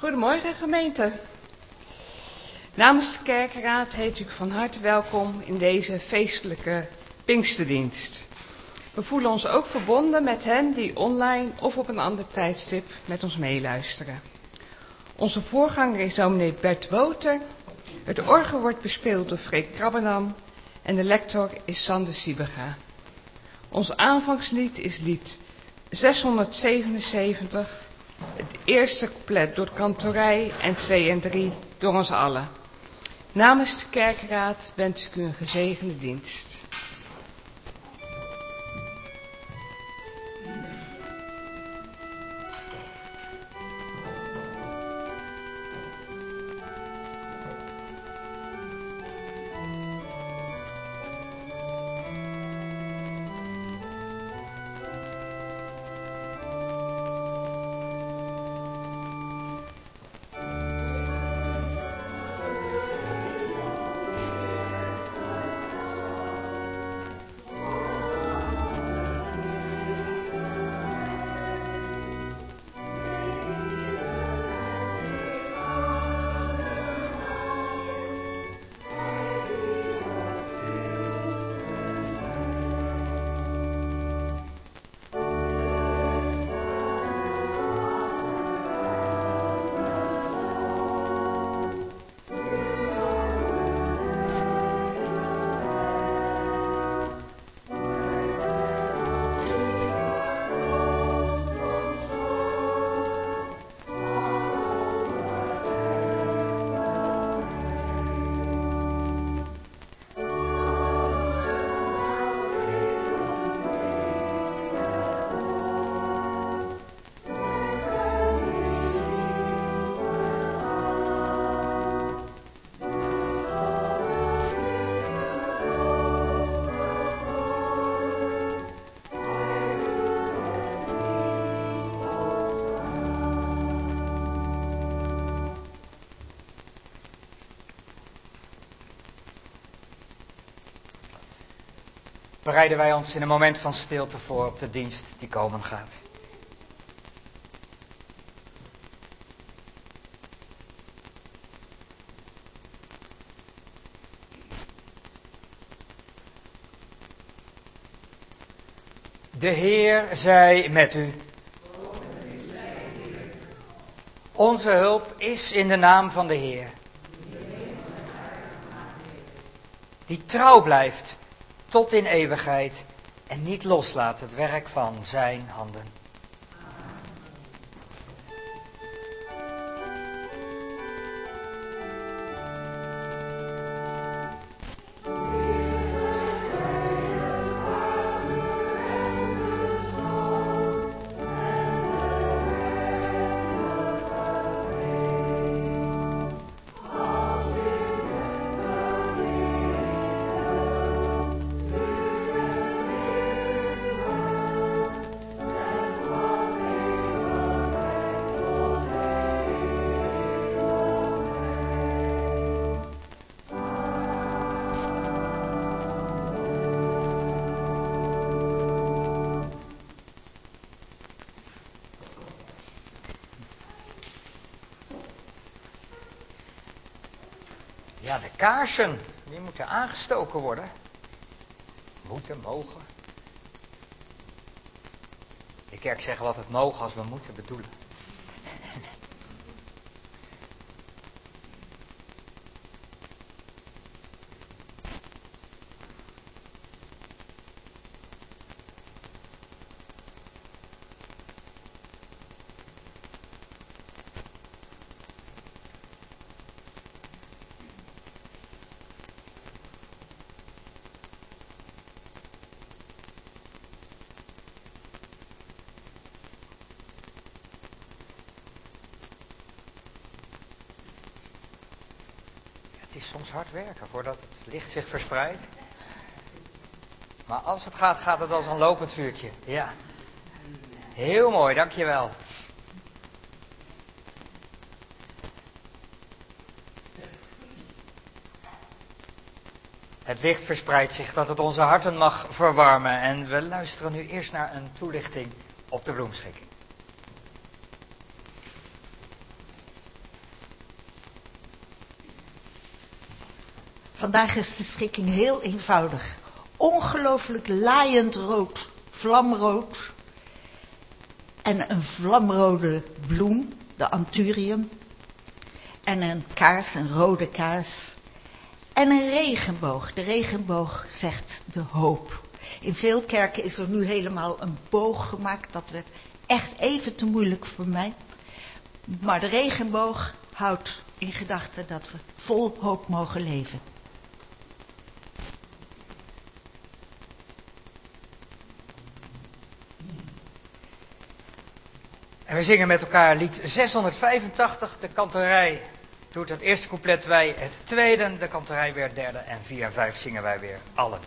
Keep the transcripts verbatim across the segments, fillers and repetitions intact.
Goedemorgen gemeente. Namens de kerkenraad heet u van harte welkom in deze feestelijke Pinksterdienst. We voelen ons ook verbonden met hen die online of op een ander tijdstip met ons meeluisteren. Onze voorganger is dominee Bert Woter. Het orgel wordt bespeeld door Freek Krabbenam en de lector is Sander Siebega. Ons aanvangslied is lied zeshonderdzevenenzeventig. Het eerste couplet door de kantorij en twee en drie door ons allen. Namens de kerkenraad wens ik u een gezegende dienst. Bereiden wij ons in een moment van stilte voor op de dienst die komen gaat. De Heer zij met u. Onze hulp is in de naam van de Heer. Die trouw blijft tot in eeuwigheid en niet loslaat het werk van zijn handen. Ja, de kaarsen, die moeten aangestoken worden. Moeten, mogen. De kerk zegt wel altijd mogen als we moeten bedoelen. Het is soms hard werken voordat het licht zich verspreidt. Maar als het gaat, gaat het als een lopend vuurtje. Ja. Heel mooi, dankjewel. Het licht verspreidt zich dat het onze harten mag verwarmen. En we luisteren nu eerst naar een toelichting op de bloemschikking. Vandaag is de schikking heel eenvoudig. Ongelooflijk laaiend rood, vlamrood. En een vlamrode bloem, de anthurium. En een kaars, een rode kaars. En een regenboog. De regenboog zegt de hoop. In veel kerken is er nu helemaal een boog gemaakt. Dat werd echt even te moeilijk voor mij. Maar de regenboog houdt in gedachten dat we vol hoop mogen leven. En we zingen met elkaar lied zeshonderdvijfentachtig. De kantorij doet het eerste couplet, wij het tweede. De kantorij weer het derde. En vier en vijf zingen wij weer allen.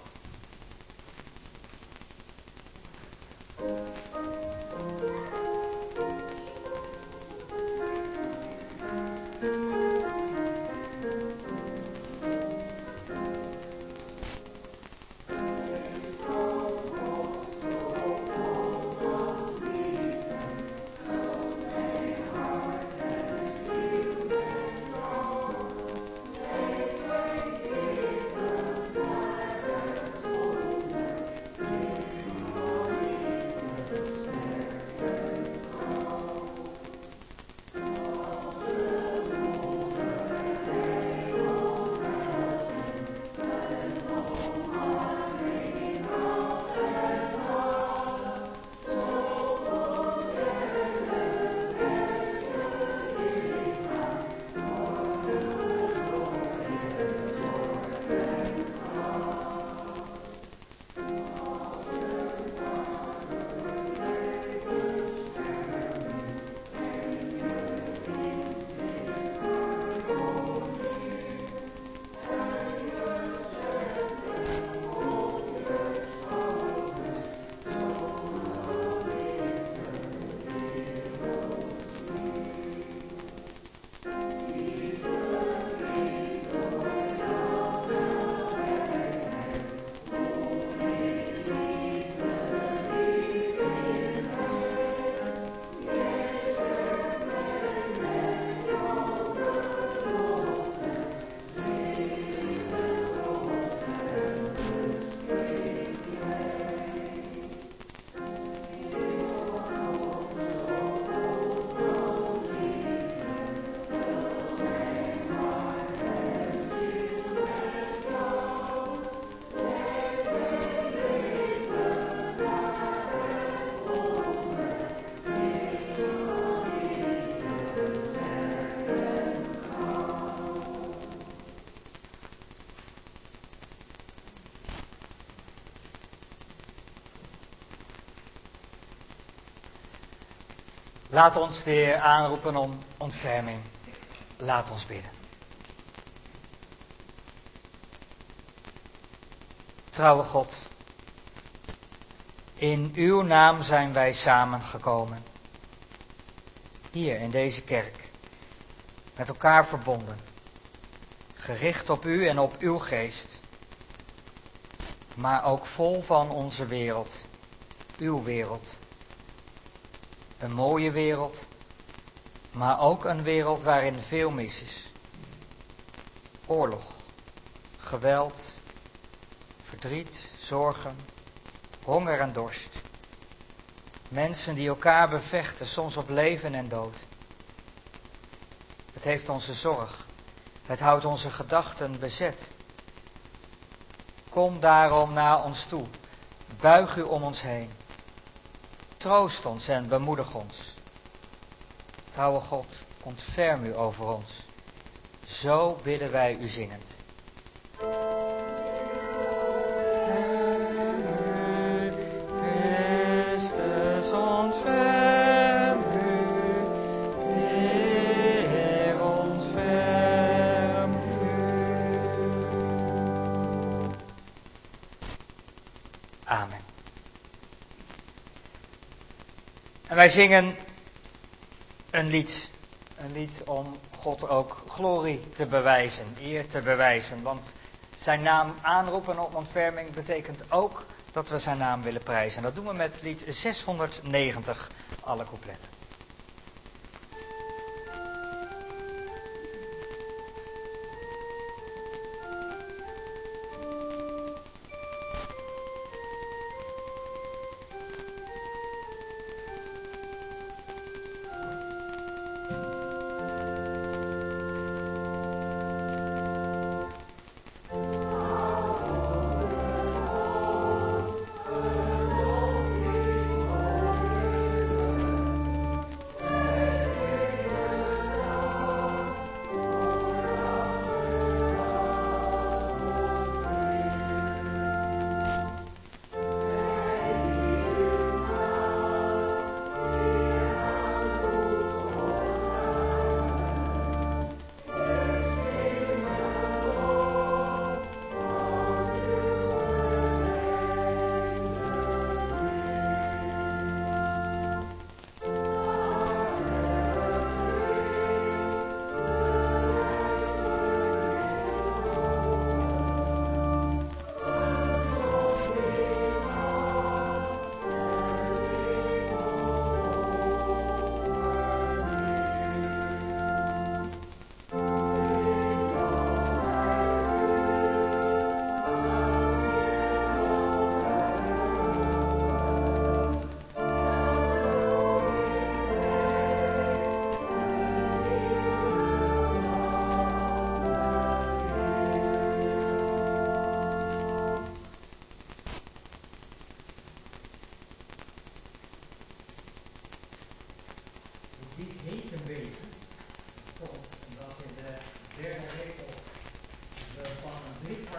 Laat ons de Heer aanroepen om ontferming. Laat ons bidden. Trouwe God, in uw naam zijn wij samengekomen. Hier in deze kerk, met elkaar verbonden. Gericht op u en op uw geest. Maar ook vol van onze wereld, uw wereld. Een mooie wereld, maar ook een wereld waarin veel mis is. Oorlog, geweld, verdriet, zorgen, honger en dorst. Mensen die elkaar bevechten, soms op leven en dood. Het heeft onze zorg, het houdt onze gedachten bezet. Kom daarom naar ons toe, buig u om ons heen. Troost ons en bemoedig ons. Trouwe God, ontferm u over ons. Zo bidden wij u zingend. Christus, ontferm u. Heer, ontferm u. Amen. En wij zingen een lied, een lied om God ook glorie te bewijzen, eer te bewijzen. Want zijn naam aanroepen op ontferming betekent ook dat we zijn naam willen prijzen. En dat doen we met lied zeshonderdnegentig, alle coupletten.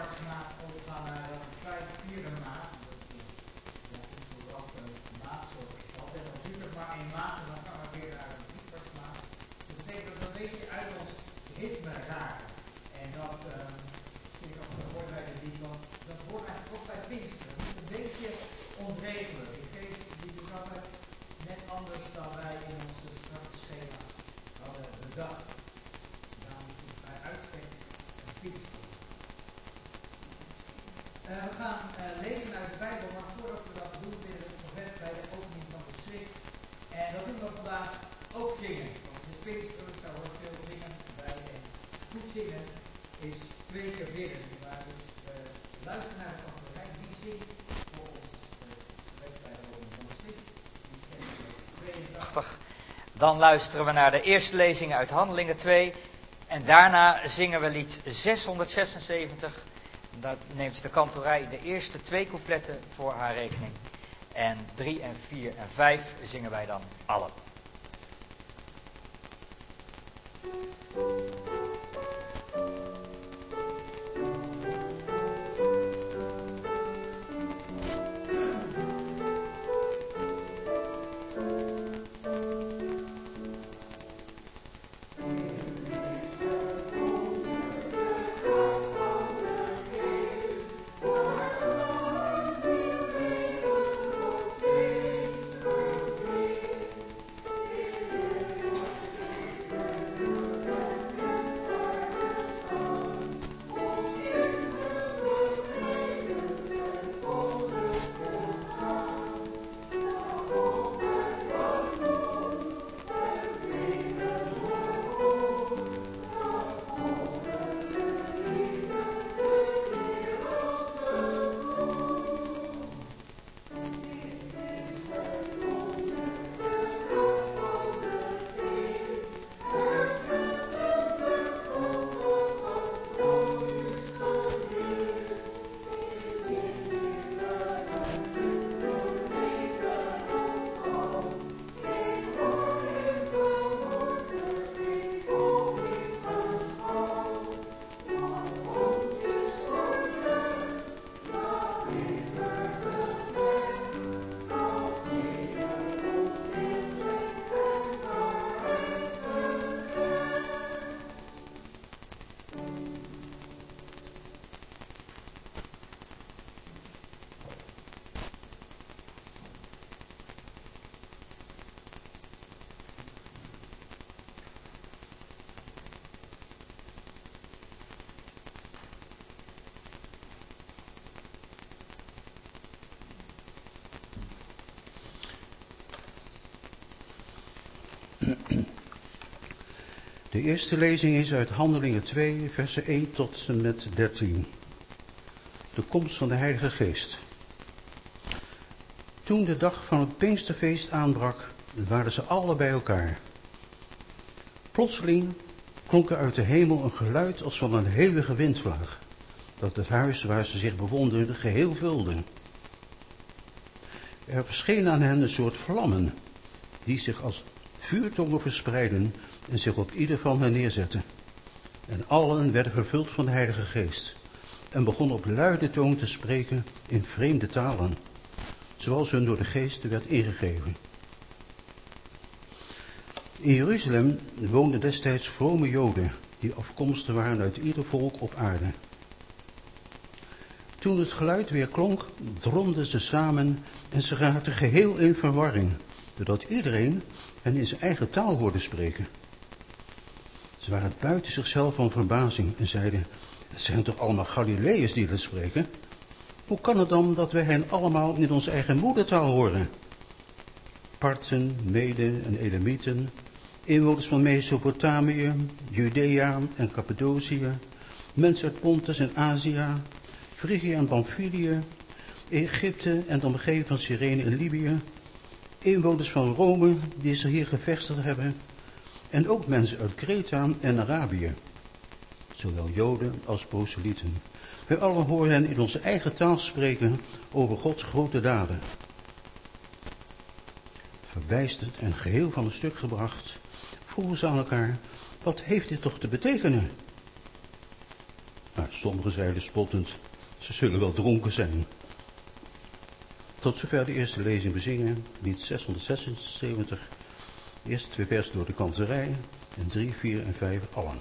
Pintersmaat overgaan naar de vijfde, vierde maand. Dat is ook een maand zo gesteld. En dan duurt het maar één maand en dan gaan we weer naar de Pintersmaat. Dat betekent dat we een beetje uit ons ritme raken. En dat, uh, vind ik ook een woord bij de lied, want dat hoort eigenlijk ook bij Pinksteren. Het is een beetje onregelijk. De geest die doet altijd net anders dan wij in onze strakke schema hadden bedacht. Daarom is het bij uitstek een Pinksteren. Uh, we gaan uh, lezen uit de Bijbel, maar voordat we dat doen, willen we nog net bij de opening van de schrift. En dat doen we vandaag ook zingen. Want het is Pinksteren, dus daar hoort veel zingen bij. En goed zingen is twee keer bidden. Maar dus uh, luister naar de kantorij, die zingt voor ons uh, bij de opening van de schrift. Die zingt tweeëntachtig. Dan luisteren we naar de eerste lezing uit Handelingen twee. En daarna zingen we lied zeshonderdzesenzeventig. Dat neemt de kantorij de eerste twee coupletten voor haar rekening. En drie en vier en vijf zingen wij dan allen. De eerste lezing is uit Handelingen twee, versen één tot en met dertien. De komst van de Heilige Geest. Toen de dag van het Pinksterfeest aanbrak, waren ze alle bij elkaar. Plotseling klonk er uit de hemel een geluid als van een hevige windvlaag, dat het huis waar ze zich bevonden geheel vulde. Er verschenen aan hen een soort vlammen, die zich als vuurtongen verspreidden en zich op ieder van hen neerzetten. En allen werden vervuld van de Heilige Geest en begonnen op luide toon te spreken in vreemde talen, zoals hun door de Geest werd ingegeven. In Jeruzalem woonden destijds vrome Joden, die afkomstig waren uit ieder volk op aarde. Toen het geluid weer klonk, dromden ze samen en ze raakten geheel in verwarring, doordat iedereen hen in zijn eigen taal hoorde spreken. Ze waren buiten zichzelf van verbazing en zeiden: het zijn toch allemaal Galileërs die dat spreken? Hoe kan het dan dat wij hen allemaal in onze eigen moedertaal horen? Parthen, Meden en Elamieten, inwoners van Mesopotamië, Judea en Cappadocië, mensen uit Pontus en Azië, Frigië en Pamphylië, Egypte en de omgeving van Cyrene en Libië, inwoners van Rome die zich hier gevestigd hebben, en ook mensen uit Kreta en Arabië, zowel Joden als proselieten. Wij allen horen hen in onze eigen taal spreken over Gods grote daden. Verbijsterd en geheel van een stuk gebracht, vroegen ze aan elkaar: wat heeft dit toch te betekenen? Maar sommigen zeiden spottend, ze zullen wel dronken zijn. Tot zover de eerste lezing bezingen, lied zeshonderdzesenzeventig, eerst twee versen door de kanterij en drie, vier en vijf allen.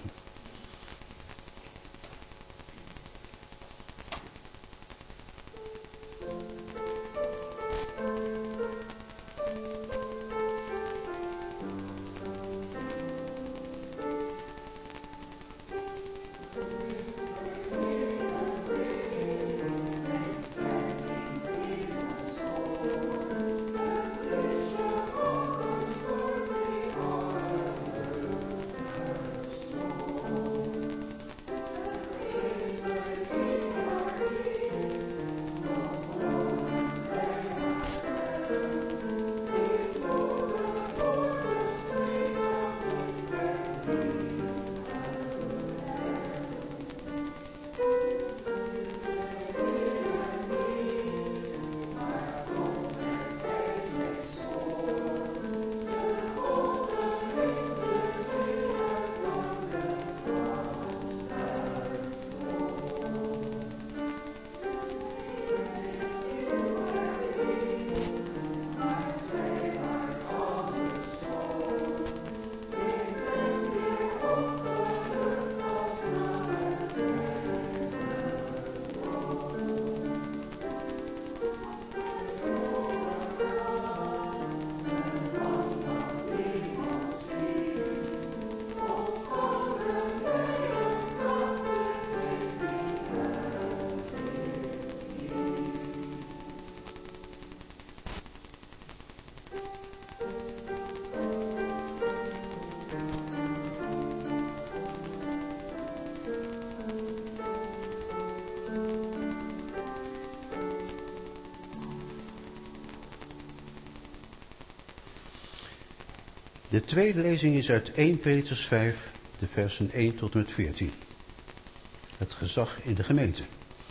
De tweede lezing is uit eerste Petrus vijf, de versen één tot en met veertien. Het gezag in de gemeente.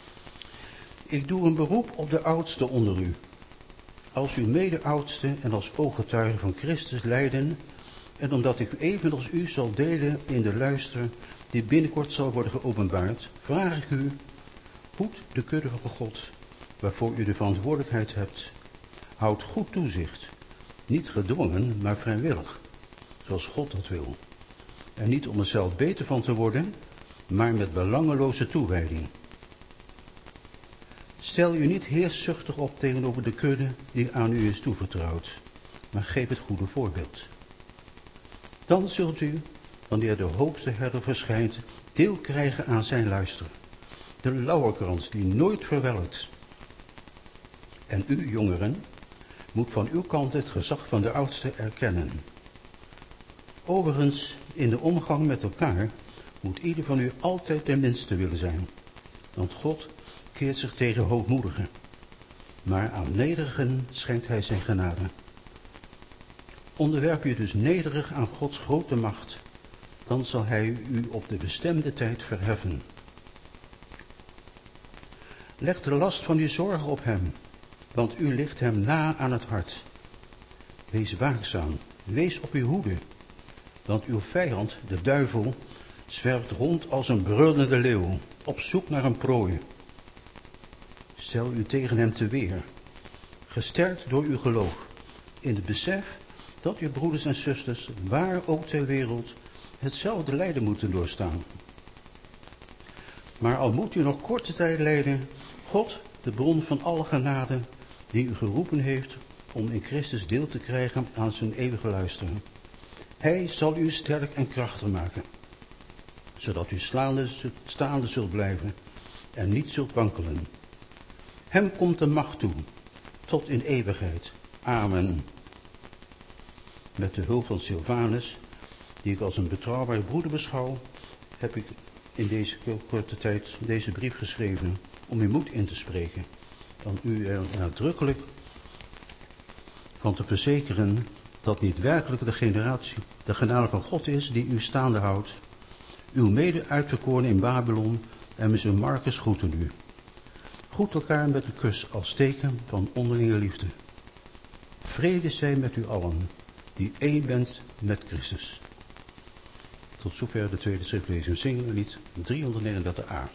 Ik doe een beroep op de oudsten onder u. Als uw mede-oudsten en als ooggetuigen van Christus lijden, en omdat ik evenals u zal delen in de luister die binnenkort zal worden geopenbaard, vraag ik u, hoed de kudde van God, waarvoor u de verantwoordelijkheid hebt. Houd goed toezicht, niet gedwongen, maar vrijwillig, zoals God dat wil. En niet om er zelf beter van te worden, maar met belangeloze toewijding. Stel u niet heerszuchtig op tegenover de kudde die aan u is toevertrouwd, maar geef het goede voorbeeld. Dan zult u, wanneer de hoogste herder verschijnt, deel krijgen aan zijn luister. De lauwerkrans die nooit verwelkt. En u, jongeren, moet van uw kant het gezag van de oudste erkennen. Overigens, in de omgang met elkaar moet ieder van u altijd de minste willen zijn. Want God keert zich tegen hoogmoedigen, maar aan nederigen schenkt hij zijn genade. Onderwerp je dus nederig aan Gods grote macht, dan zal hij u op de bestemde tijd verheffen. Leg de last van uw zorgen op hem, want u ligt hem na aan het hart. Wees waakzaam, wees op uw hoede, want uw vijand, de duivel, zwerft rond als een brullende leeuw, op zoek naar een prooi. Stel u tegen hem te weer, gesterkt door uw geloof, in het besef dat uw broeders en zusters, waar ook ter wereld, hetzelfde lijden moeten doorstaan. Maar al moet u nog korte tijd lijden, God, de bron van alle genade, die u geroepen heeft om in Christus deel te krijgen aan zijn eeuwige luister. Hij zal u sterk en krachtig maken, zodat u slaande, staande zult blijven en niet zult wankelen. Hem komt de macht toe, tot in eeuwigheid. Amen. Met de hulp van Silvanus, die ik als een betrouwbare broeder beschouw, heb ik in deze korte tijd deze brief geschreven om u moed in te spreken. Dan u er nadrukkelijk van te verzekeren dat niet werkelijk de, generatie, de genade van God is die u staande houdt. Uw mede uitverkoren in Babylon en monsieur Marcus groeten u. Groet elkaar met een kus als teken van onderlinge liefde. Vrede zij met u allen, die één bent met Christus. Tot zover de tweede schriftlezing. Zingen we lied driehonderdnegenendertig a.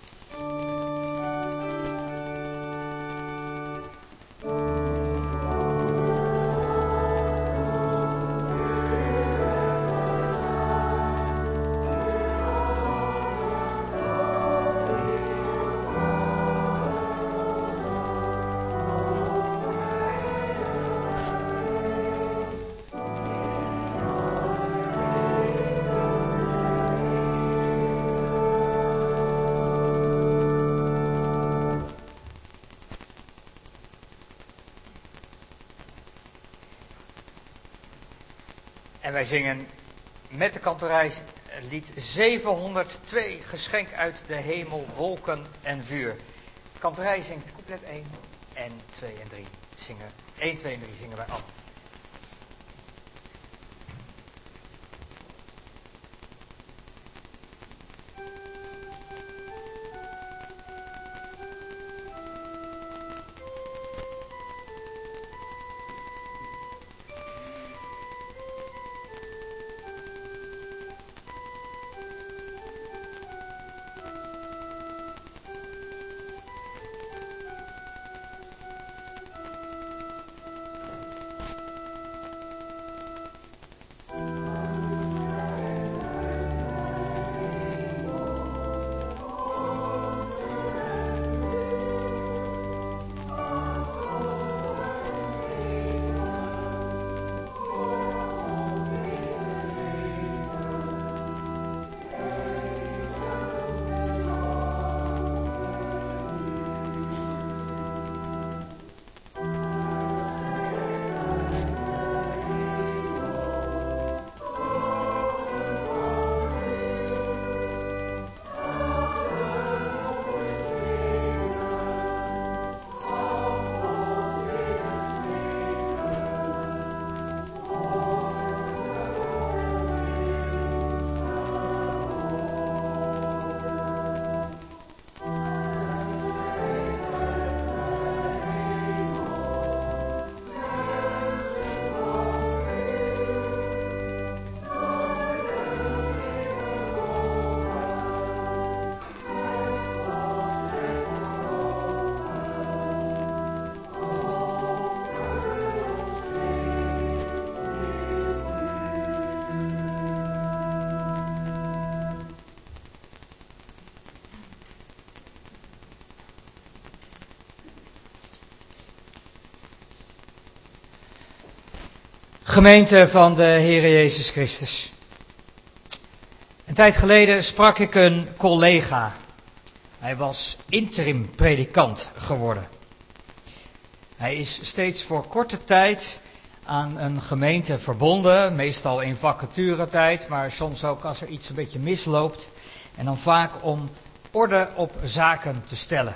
En wij zingen met de kantorij lied zevenhonderdtwee, geschenk uit de hemel, wolken en vuur. De kantorij zingt couplet één en twee en drie. Zingen, één, twee en drie zingen wij af. Gemeente van de Heere Jezus Christus. Een tijd geleden sprak ik een collega. Hij was interim predikant geworden. Hij is steeds voor korte tijd aan een gemeente verbonden, meestal in vacaturetijd, maar soms ook als er iets een beetje misloopt. En dan vaak om orde op zaken te stellen.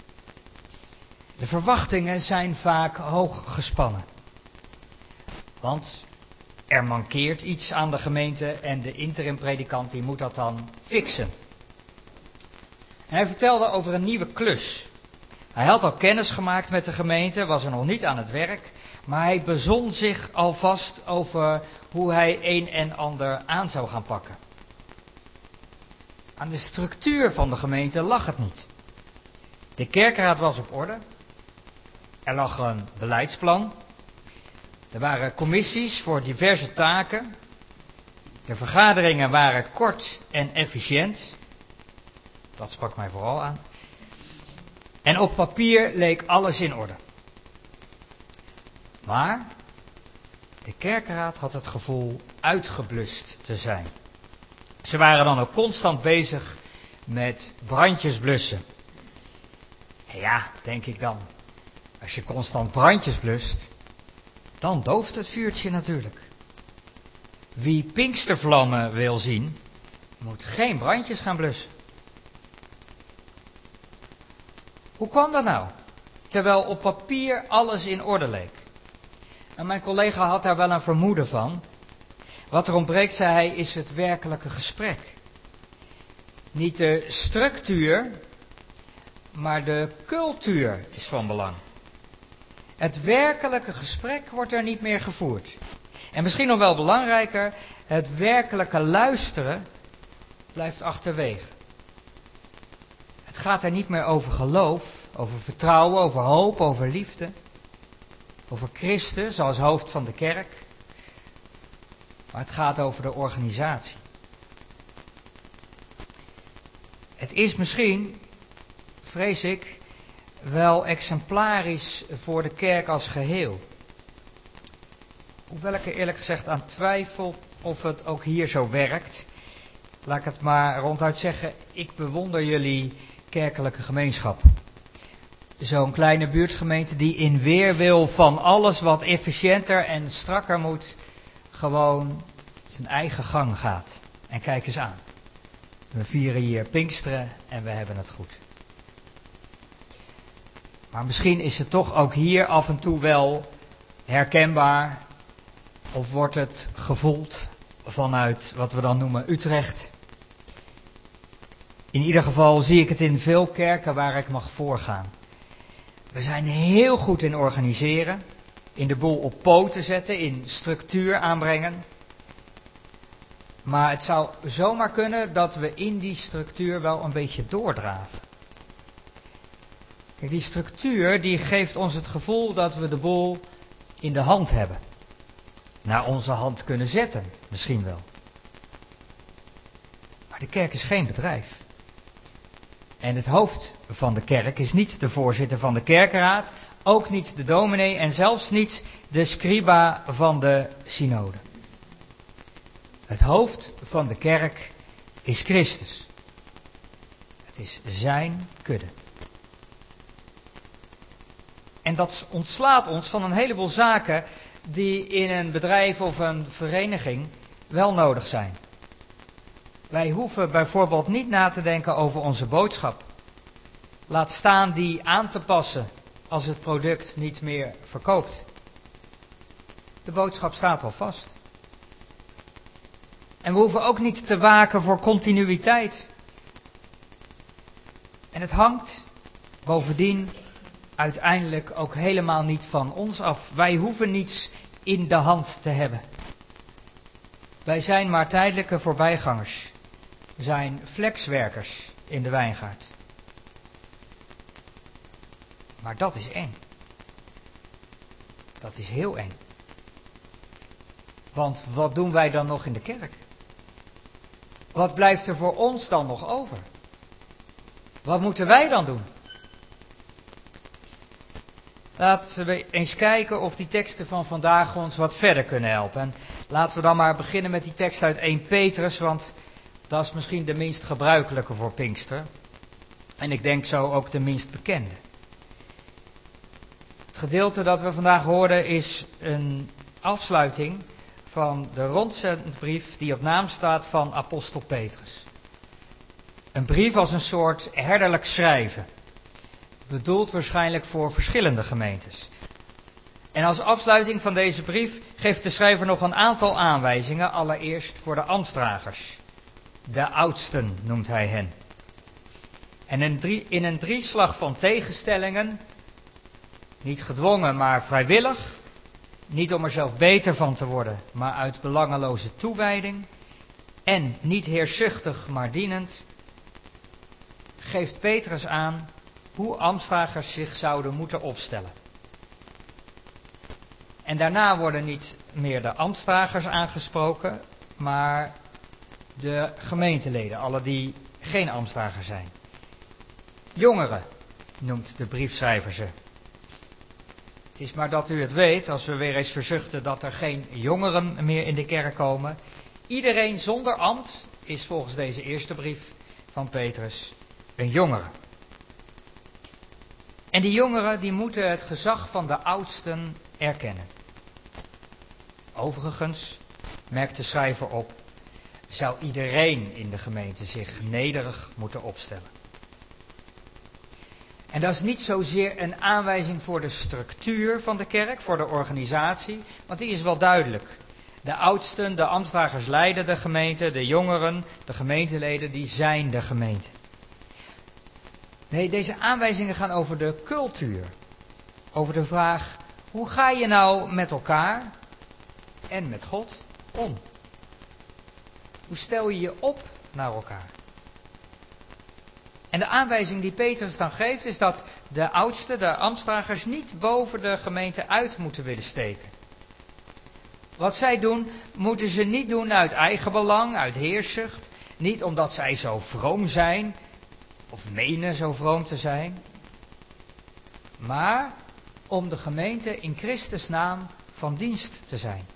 De verwachtingen zijn vaak hoog gespannen. Want er mankeert iets aan de gemeente en de interim predikant die moet dat dan fixen. En hij vertelde over een nieuwe klus. Hij had al kennis gemaakt met de gemeente, was er nog niet aan het werk, maar hij bezon zich alvast over hoe hij een en ander aan zou gaan pakken. Aan de structuur van de gemeente lag het niet. De kerkraad was op orde. Er lag een beleidsplan. Er waren commissies voor diverse taken. De vergaderingen waren kort en efficiënt. Dat sprak mij vooral aan. En op papier leek alles in orde. Maar de kerkraad had het gevoel uitgeblust te zijn. Ze waren dan ook constant bezig met brandjes blussen. En ja, denk ik dan, als je constant brandjes blust, dan dooft het vuurtje natuurlijk. Wie pinkstervlammen wil zien, moet geen brandjes gaan blussen. Hoe kwam dat nou? Terwijl op papier alles in orde leek. En mijn collega had daar wel een vermoeden van. Wat er ontbreekt, zei hij, is het werkelijke gesprek. Niet de structuur, maar de cultuur is van belang. Het werkelijke gesprek wordt er niet meer gevoerd. En misschien nog wel belangrijker, het werkelijke luisteren blijft achterwege. Het gaat er niet meer over geloof, over vertrouwen, over hoop, over liefde. Over Christus als hoofd van de kerk. Maar het gaat over de organisatie. Het is misschien, vrees ik, wel exemplarisch voor de kerk als geheel. Hoewel ik er eerlijk gezegd aan twijfel of het ook hier zo werkt. Laat ik het maar ronduit zeggen, ik bewonder jullie kerkelijke gemeenschap. Zo'n kleine buurtgemeente die in weerwil van alles wat efficiënter en strakker moet, gewoon zijn eigen gang gaat. En kijk eens aan. We vieren hier Pinksteren en we hebben het goed. Maar misschien is het toch ook hier af en toe wel herkenbaar. Of wordt het gevoeld vanuit wat we dan noemen Utrecht. In ieder geval zie ik het in veel kerken waar ik mag voorgaan. We zijn heel goed in organiseren, in de boel op poten zetten, in structuur aanbrengen. Maar het zou zomaar kunnen dat we in die structuur wel een beetje doordraven. Kijk, die structuur die geeft ons het gevoel dat we de boel in de hand hebben. Naar onze hand kunnen zetten, misschien wel. Maar de kerk is geen bedrijf. En het hoofd van de kerk is niet de voorzitter van de kerkenraad, ook niet de dominee en zelfs niet de scriba van de synode. Het hoofd van de kerk is Christus. Het is zijn kudde. En dat ontslaat ons van een heleboel zaken die in een bedrijf of een vereniging wel nodig zijn. Wij hoeven bijvoorbeeld niet na te denken over onze boodschap. Laat staan die aan te passen als het product niet meer verkoopt. De boodschap staat al vast. En we hoeven ook niet te waken voor continuïteit. En het hangt bovendien uiteindelijk ook helemaal niet van ons af. Wij hoeven niets in de hand te hebben. Wij zijn maar tijdelijke voorbijgangers. We zijn flexwerkers in de wijngaard. Maar dat is eng. Dat is heel eng. Want wat doen wij dan nog in de kerk? Wat blijft er voor ons dan nog over? Wat moeten wij dan doen? Laten we eens kijken of die teksten van vandaag ons wat verder kunnen helpen. En laten we dan maar beginnen met die tekst uit Eerste Petrus, want dat is misschien de minst gebruikelijke voor Pinkster. En ik denk zo ook de minst bekende. Het gedeelte dat we vandaag horen is een afsluiting van de rondzendbrief die op naam staat van apostel Petrus. Een brief als een soort herderlijk schrijven. Bedoeld waarschijnlijk voor verschillende gemeentes. En als afsluiting van deze brief geeft de schrijver nog een aantal aanwijzingen, allereerst voor de ambtsdragers. De oudsten noemt hij hen. En in, drie, in een drieslag van tegenstellingen, niet gedwongen maar vrijwillig, niet om er zelf beter van te worden, maar uit belangeloze toewijding, en niet heerschzuchtig maar dienend, geeft Petrus aan hoe ambtsdragers zich zouden moeten opstellen. En daarna worden niet meer de ambtsdragers aangesproken, maar de gemeenteleden, alle die geen ambtsdrager zijn. Jongeren noemt de briefschrijver ze. Het is maar dat u het weet, als we weer eens verzuchten dat er geen jongeren meer in de kerk komen. Iedereen zonder ambt is volgens deze eerste brief van Petrus een jongere. En die jongeren die moeten het gezag van de oudsten erkennen. Overigens, merkt de schrijver op, zou iedereen in de gemeente zich nederig moeten opstellen. En dat is niet zozeer een aanwijzing voor de structuur van de kerk, voor de organisatie, want die is wel duidelijk. De oudsten, de ambtsdragers leiden de gemeente, de jongeren, de gemeenteleden, die zijn de gemeente. Nee, deze aanwijzingen gaan over de cultuur. Over de vraag, hoe ga je nou met elkaar? en met God om? Hoe stel je je op naar elkaar? En de aanwijzing die Petrus dan geeft is dat de oudsten, de ambtsdragers, niet boven de gemeente uit moeten willen steken. Wat zij doen, moeten ze niet doen uit eigen belang, uit heerzucht. Niet omdat zij zo vroom zijn, of menen zo vroom te zijn. Maar om de gemeente in Christus naam van dienst te zijn.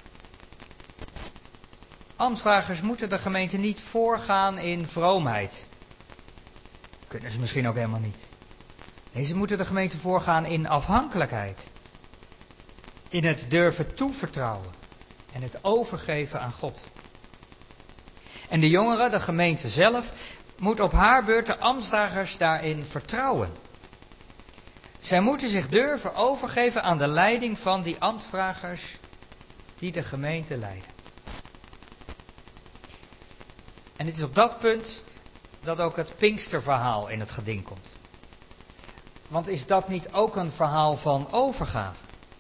Ambtsdragers moeten de gemeente niet voorgaan in vroomheid. Kunnen ze misschien ook helemaal niet. Nee, ze moeten de gemeente voorgaan in afhankelijkheid. In het durven toevertrouwen. En het overgeven aan God. En de jongeren, de gemeente zelf, moet op haar beurt de ambtsdragers daarin vertrouwen. Zij moeten zich durven overgeven aan de leiding van die ambtsdragers die de gemeente leiden. En het is op dat punt dat ook het Pinksterverhaal in het geding komt. Want is dat niet ook een verhaal van overgave?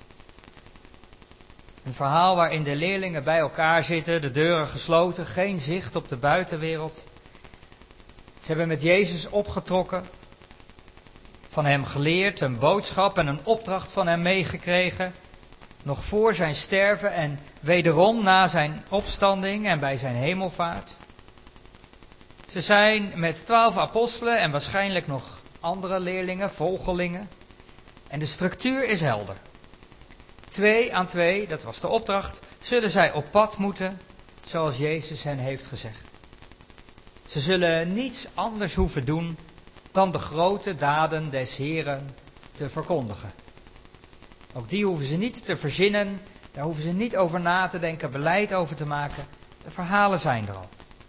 Een verhaal waarin de leerlingen bij elkaar zitten, de deuren gesloten, geen zicht op de buitenwereld. Ze hebben met Jezus opgetrokken, van hem geleerd, een boodschap en een opdracht van hem meegekregen, nog voor zijn sterven en wederom na zijn opstanding en bij zijn hemelvaart. Ze zijn met twaalf apostelen en waarschijnlijk nog andere leerlingen, volgelingen. En de structuur is helder. Twee aan twee, dat was de opdracht, zullen zij op pad moeten, zoals Jezus hen heeft gezegd. Ze zullen niets anders hoeven doen dan de grote daden des Heren te verkondigen. Ook die hoeven ze niet te verzinnen, daar hoeven ze niet over na te denken, beleid over te maken. De verhalen zijn er al.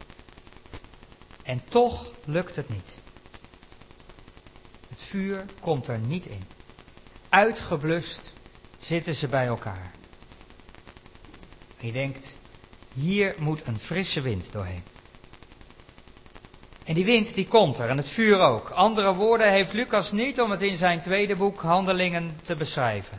En toch lukt het niet. Het vuur komt er niet in. Uitgeblust zitten ze bij elkaar. En je denkt, hier moet een frisse wind doorheen. En die wind die komt er en het vuur ook. Andere woorden heeft Lucas niet om het in zijn tweede boek Handelingen te beschrijven.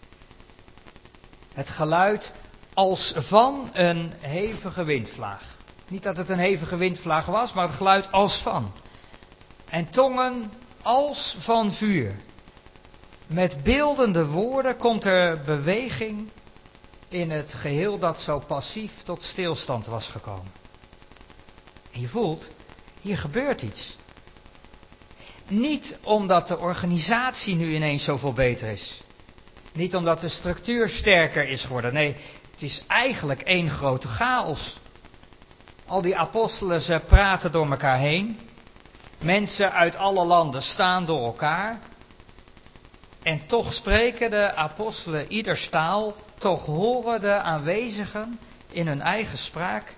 Het geluid als van een hevige windvlaag. Niet dat het een hevige windvlaag was, maar het geluid als van. En tongen als van vuur. Met beeldende woorden komt er beweging in het geheel dat zo passief tot stilstand was gekomen. En je voelt, hier gebeurt iets. Niet omdat de organisatie nu ineens zoveel beter is. Niet omdat de structuur sterker is geworden. Nee, het is eigenlijk één grote chaos. Al die apostelen, ze praten door elkaar heen. Mensen uit alle landen staan door elkaar. En toch spreken de apostelen ieders taal. Toch horen de aanwezigen in hun eigen spraak.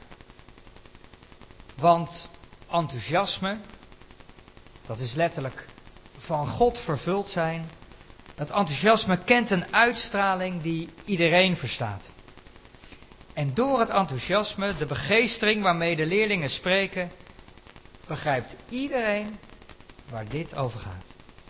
Want enthousiasme, dat is letterlijk van God vervuld zijn. Dat enthousiasme kent een uitstraling die iedereen verstaat. En door het enthousiasme, de begeestering waarmee de leerlingen spreken, begrijpt iedereen waar dit over gaat.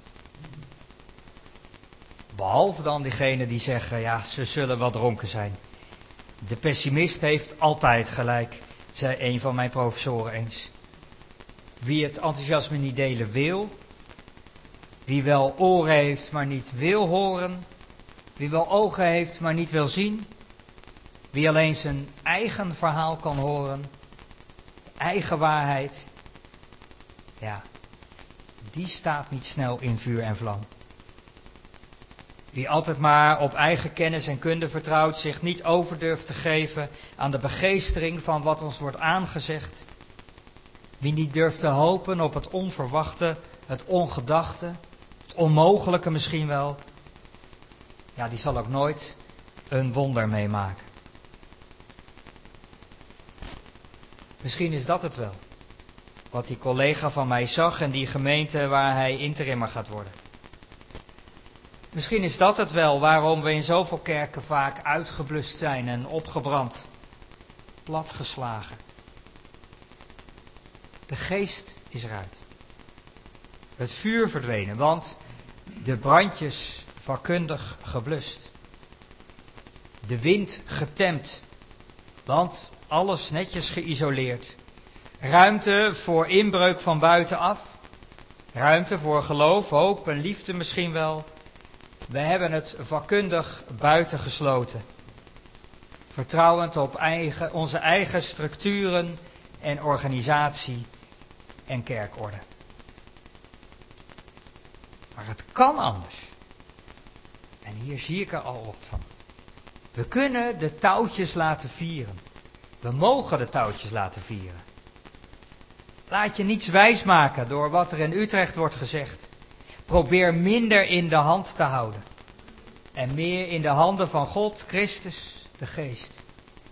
Behalve dan diegenen die zeggen, ja, ze zullen wel dronken zijn. De pessimist heeft altijd gelijk, zei een van mijn professoren eens. Wie het enthousiasme niet delen wil, wie wel oren heeft maar niet wil horen, wie wel ogen heeft maar niet wil zien, wie alleen zijn eigen verhaal kan horen, de eigen waarheid, ja, die staat niet snel in vuur en vlam. Wie altijd maar op eigen kennis en kunde vertrouwt, zich niet over durft te geven aan de begeestering van wat ons wordt aangezegd. Wie niet durft te hopen op het onverwachte, het ongedachte, het onmogelijke misschien wel. Ja, die zal ook nooit een wonder meemaken. Misschien is dat het wel. Wat die collega van mij zag en die gemeente waar hij interimmer gaat worden. Misschien is dat het wel waarom we in zoveel kerken vaak uitgeblust zijn en opgebrand, platgeslagen. De geest is eruit. Het vuur verdwenen, want de brandjes vakkundig geblust. de wind getemd, want alles netjes geïsoleerd. Ruimte voor inbreuk van buitenaf, ruimte voor geloof, hoop en liefde misschien wel. We hebben het vakkundig buiten gesloten, vertrouwend op eigen, onze eigen structuren en organisatie en kerkorde. Maar het kan anders. En hier zie ik er al wat van. We kunnen de touwtjes laten vieren. We mogen de touwtjes laten vieren. Laat je niets wijsmaken door wat er in Utrecht wordt gezegd. Probeer minder in de hand te houden. En meer in de handen van God, Christus, de Geest.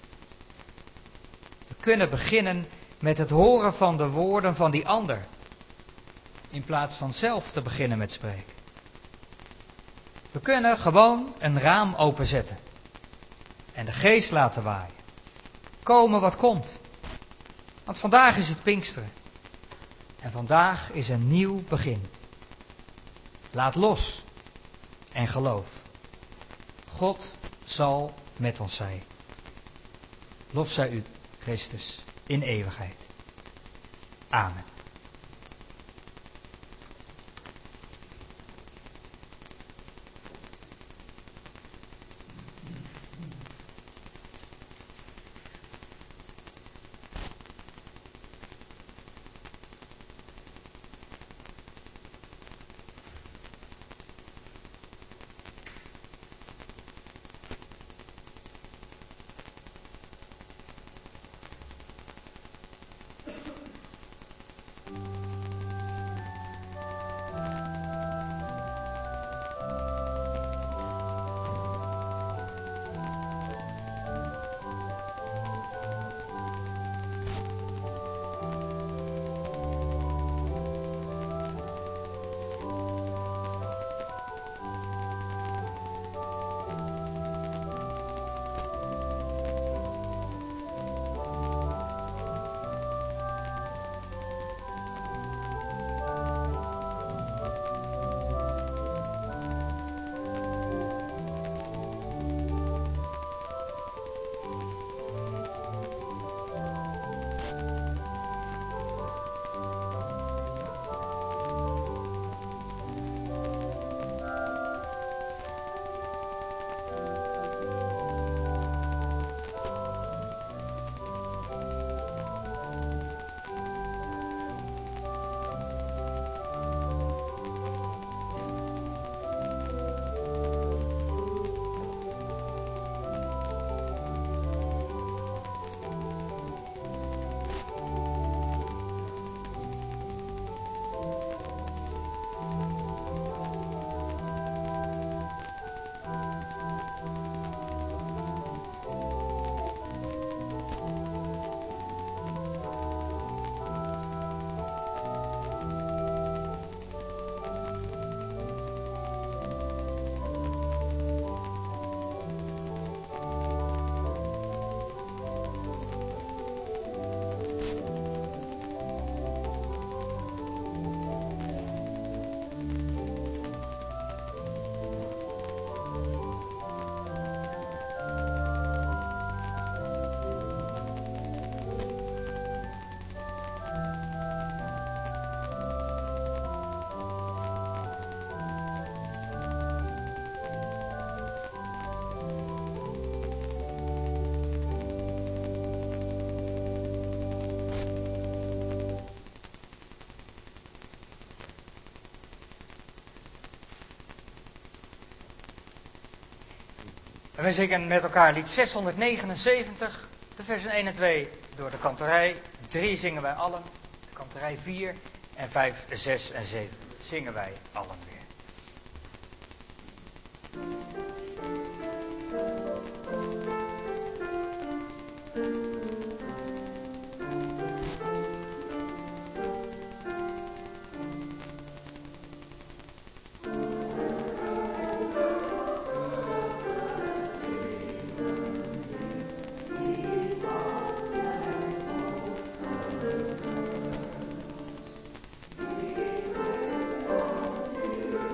We kunnen beginnen met het horen van de woorden van die ander. In plaats van zelf te beginnen met spreken. We kunnen gewoon een raam openzetten. En de Geest laten waaien. Komen wat komt. Want vandaag is het Pinksteren. En vandaag is een nieuw begin. Laat los. En geloof. God zal met ons zijn. Lof zij u, Christus, in eeuwigheid. Amen. En wij zingen met elkaar lied zeshonderdnegenenzeventig, de versen één en twee door de kantorij. drie zingen wij allen, de kantorij vier en vijf, zes en zeven zingen wij allen weer. Thank you.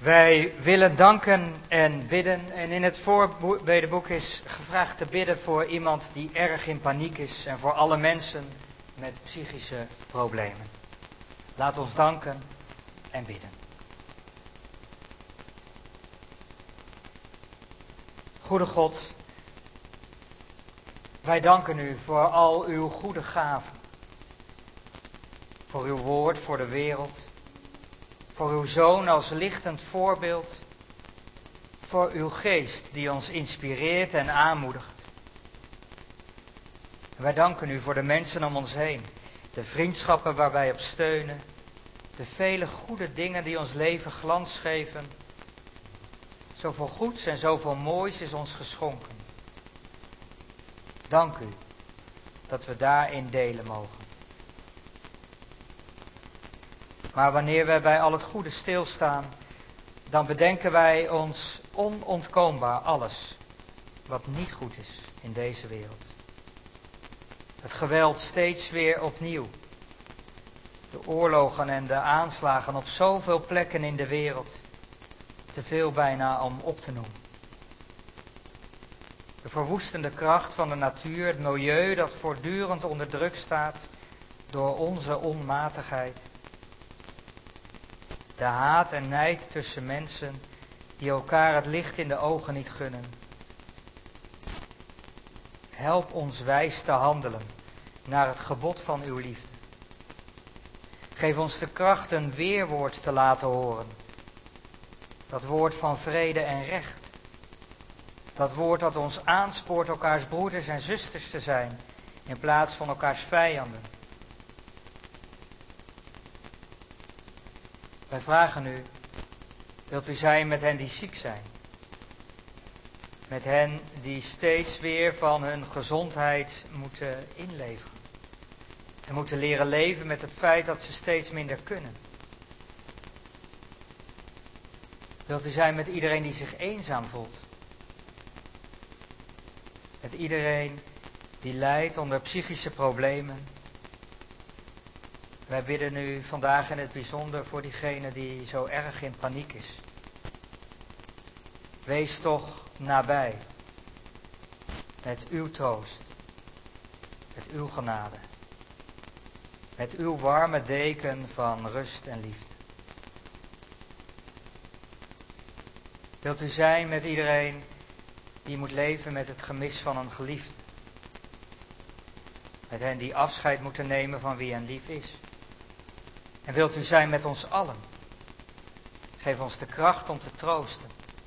Wij willen danken en bidden. En in het voorbedenboek is gevraagd te bidden voor iemand die erg in paniek is. En voor alle mensen met psychische problemen. Laat ons danken en bidden. Goede God, wij danken u voor al uw goede gaven. Voor uw woord, voor de wereld. Voor uw Zoon als lichtend voorbeeld. Voor uw geest die ons inspireert en aanmoedigt. En wij danken u voor de mensen om ons heen. De vriendschappen waar wij op steunen. De vele goede dingen die ons leven glans geven. Zoveel goeds en zoveel moois is ons geschonken. Dank u dat we daarin delen mogen. Maar wanneer wij bij al het goede stilstaan, dan bedenken wij ons onontkoombaar alles wat niet goed is in deze wereld. Het geweld steeds weer opnieuw. De oorlogen en de aanslagen op zoveel plekken in de wereld. Te veel bijna om op te noemen. De verwoestende kracht van de natuur, het milieu dat voortdurend onder druk staat door onze onmatigheid. De haat en nijd tussen mensen die elkaar het licht in de ogen niet gunnen. Help ons wijs te handelen naar het gebod van uw liefde. Geef ons de kracht een weerwoord te laten horen. Dat woord van vrede en recht. Dat woord dat ons aanspoort elkaars broeders en zusters te zijn in plaats van elkaars vijanden. Wij vragen u, wilt u zijn met hen die ziek zijn? Met hen die steeds weer van hun gezondheid moeten inleveren. En moeten leren leven met het feit dat ze steeds minder kunnen. Wilt u zijn met iedereen die zich eenzaam voelt? Met iedereen die lijdt onder psychische problemen? Wij bidden u vandaag in het bijzonder voor diegene die zo erg in paniek is. Wees toch nabij. Met uw troost. Met uw genade. Met uw warme deken van rust en liefde. Wilt u zijn met iedereen die moet leven met het gemis van een geliefde? Met hen die afscheid moeten nemen van wie hen lief is? En wilt u zijn met ons allen? Geef ons de kracht om te troosten.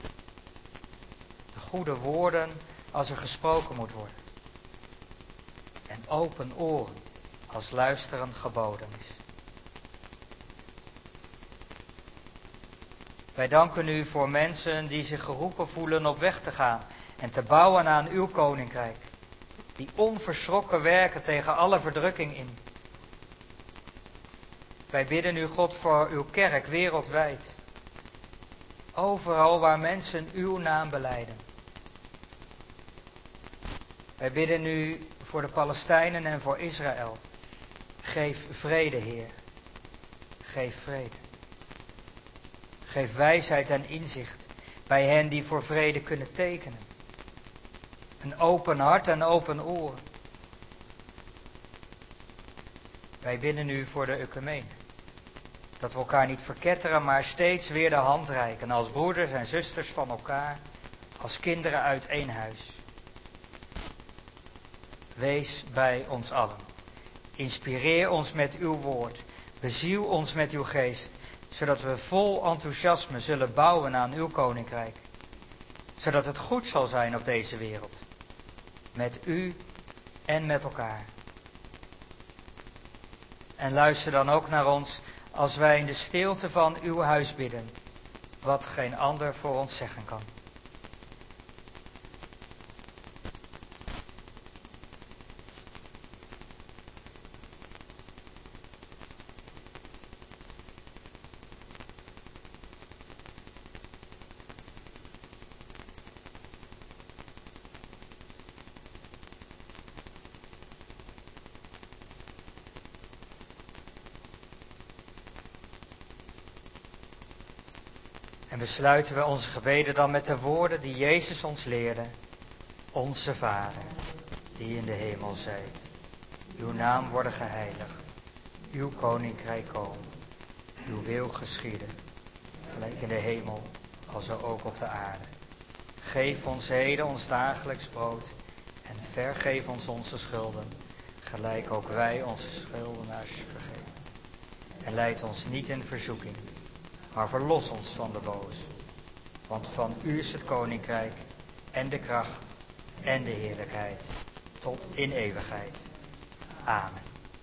De goede woorden als er gesproken moet worden. En open oren als luisteren geboden is. Wij danken u voor mensen die zich geroepen voelen op weg te gaan en te bouwen aan uw koninkrijk. Die onverschrokken werken tegen alle verdrukking in. Wij bidden u, God, voor uw kerk wereldwijd. Overal waar mensen uw naam belijden. Wij bidden u voor de Palestijnen en voor Israël. Geef vrede, Heer. Geef vrede. Geef wijsheid en inzicht bij hen die voor vrede kunnen tekenen. Een open hart en open oren. Wij bidden u voor de ecumene. Dat we elkaar niet verketteren, maar steeds weer de hand reiken. Als broeders en zusters van elkaar. Als kinderen uit één huis. Wees bij ons allen. Inspireer ons met uw woord. Beziel ons met uw geest. Zodat we vol enthousiasme zullen bouwen aan uw koninkrijk. Zodat het goed zal zijn op deze wereld. Met u en met elkaar. En luister dan ook naar ons als wij in de stilte van uw huis bidden. Wat geen ander voor ons zeggen kan. En besluiten we onze gebeden dan met de woorden die Jezus ons leerde. Onze Vader, die in de hemel zijt. Uw naam worden geheiligd. Uw koninkrijk komen. Uw wil geschieden. Gelijk in de hemel, als ook op de aarde. Geef ons heden ons dagelijks brood. En vergeef ons onze schulden. Gelijk ook wij onze schuldenaars vergeven. En leid ons niet in verzoeking. Maar verlos ons van de boze. Want van u is het koninkrijk. En de kracht. En de heerlijkheid. Tot in eeuwigheid. Amen.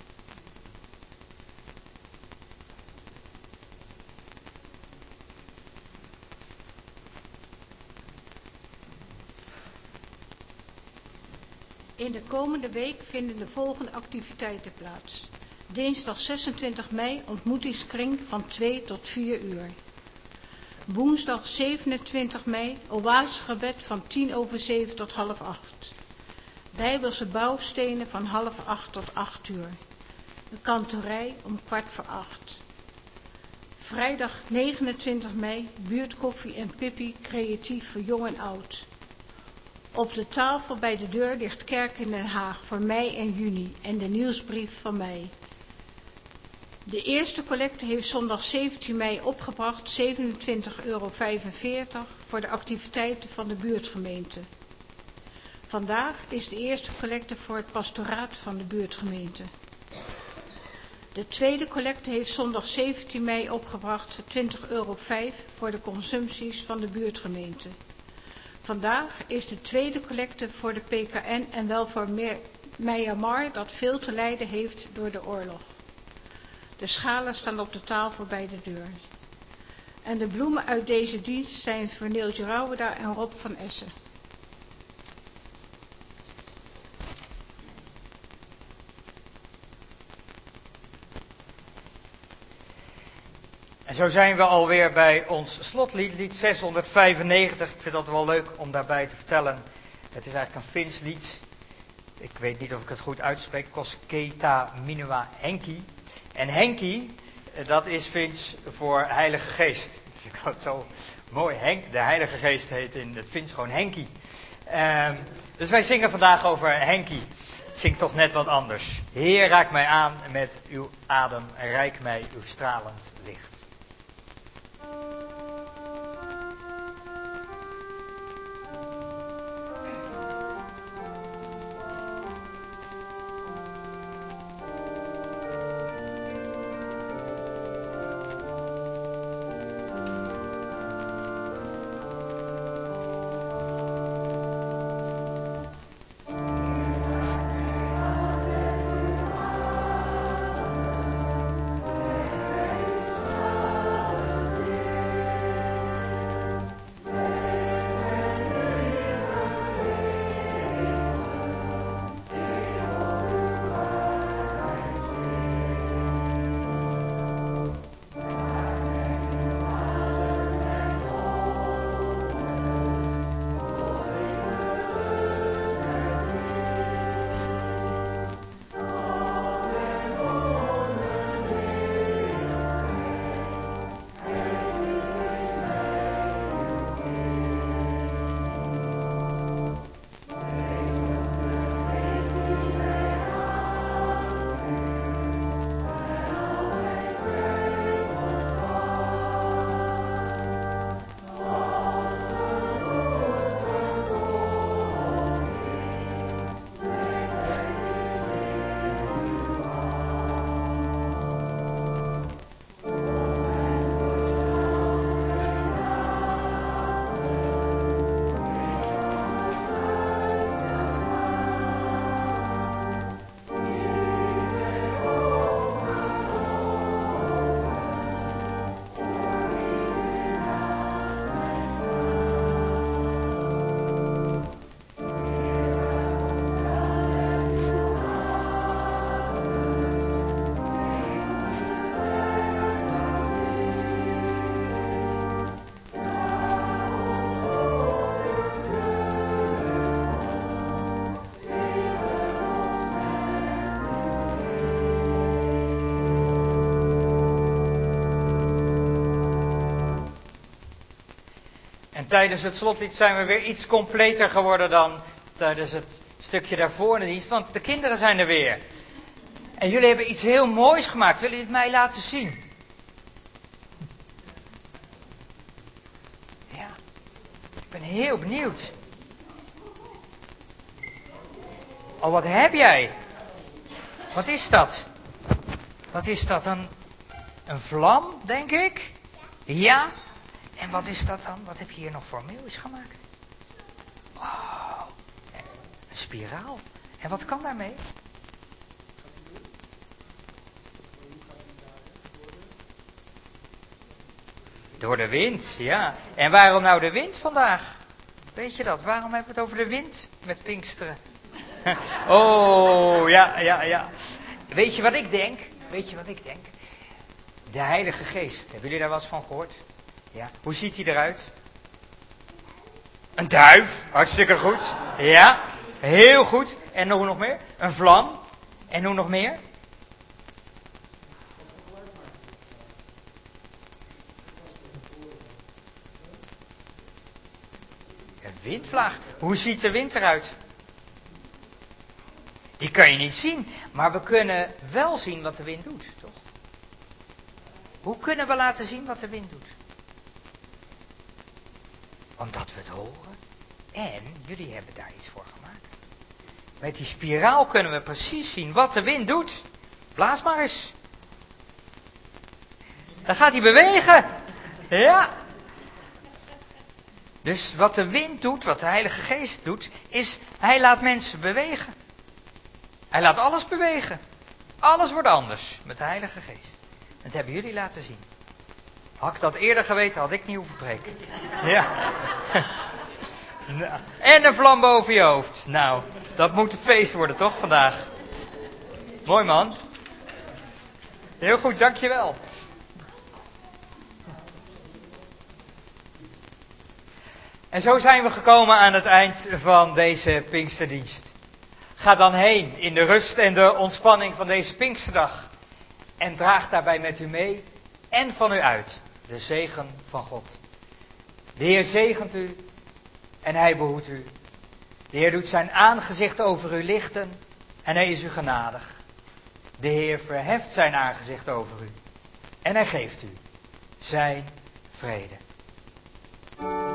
In de komende week vinden de volgende activiteiten plaats. Dinsdag zesentwintig mei ontmoetingskring van twee tot vier uur. Woensdag zevenentwintig mei oasegebed van tien over zeven tot half acht. Bijbelse bouwstenen van half acht tot acht uur. De kantorij om kwart voor acht. Vrijdag negenentwintig mei buurtkoffie en pippie creatief voor jong en oud. Op de tafel bij de deur ligt Kerk in Den Haag voor mei en juni en de nieuwsbrief van mei. De eerste collecte heeft zondag zeventien mei opgebracht zevenentwintig euro vijfenveertig voor de activiteiten van de buurtgemeente. Vandaag is de eerste collecte voor het pastoraat van de buurtgemeente. De tweede collecte heeft zondag zeventien mei opgebracht twintig euro vijf voor de consumpties van de buurtgemeente. Vandaag is de tweede collecte voor de P K N en wel voor Myanmar dat veel te lijden heeft door de oorlog. De schalen staan op de tafel bij de deur. En de bloemen uit deze dienst zijn voor Neeltje Rauweda en Rob van Essen. En zo zijn we alweer bij ons slotlied, lied zeshonderdvijfennegentig. Ik vind dat wel leuk om daarbij te vertellen. Het is eigenlijk een Fins lied. Ik weet niet of ik het goed uitspreek. Kosketa Minua Henki. En Henki, dat is Fins voor Heilige Geest. Dat vind ik altijd zo mooi. Henk, de Heilige Geest heet in het Fins gewoon Henki. Um, dus wij zingen vandaag over Henki. Het zingt toch net wat anders. Heer, raak mij aan met uw adem en reik mij uw stralend licht. Amen. tijdens het slotlied zijn we weer iets completer geworden dan tijdens het stukje daarvoor in de dienst. Want de kinderen zijn er weer. En jullie hebben iets heel moois gemaakt. Willen jullie het mij laten zien? Ja, ik ben heel benieuwd. Oh, wat heb jij? Wat is dat? Wat is dat? Een, een vlam, denk ik? Ja. En wat is dat dan? Wat heb je hier nog voor moois gemaakt? Wow. Een spiraal. En wat kan daarmee? Door de wind, ja. En waarom nou de wind vandaag? Weet je dat? Waarom hebben we het over de wind met Pinksteren? Oh, ja, ja, ja. Weet je wat ik denk? Weet je wat ik denk? De Heilige Geest. Hebben jullie daar wel eens van gehoord? Ja. Hoe ziet hij eruit? Een duif. Hartstikke goed. Ja. Heel goed. En hoe nog meer? Een vlam. En hoe nog meer? Een windvlaag. Hoe ziet de wind eruit? Die kan je niet zien. Maar we kunnen wel zien wat de wind doet, toch? Hoe kunnen we laten zien wat de wind doet? Omdat we het horen. En jullie hebben daar iets voor gemaakt. Met die spiraal kunnen we precies zien wat de wind doet. Blaas maar eens. Dan gaat hij bewegen. Ja. Dus wat de wind doet, wat de Heilige Geest doet, is hij laat mensen bewegen. Hij laat alles bewegen. Alles wordt anders met de Heilige Geest. Dat hebben jullie laten zien. Had ik dat eerder geweten, had ik niet hoeven preken. Ja. Nou, en een vlam boven je hoofd. Nou, dat moet een feest worden toch vandaag? Mooi man. Heel goed, dankjewel. En zo zijn we gekomen aan het eind van deze Pinksterdienst. Ga dan heen in de rust en de ontspanning van deze Pinksterdag. En draag daarbij met u mee en van u uit de zegen van God. De Heer zegent u en hij behoedt u. De Heer doet zijn aangezicht over u lichten en hij is u genadig. De Heer verheft zijn aangezicht over u en hij geeft u zijn vrede.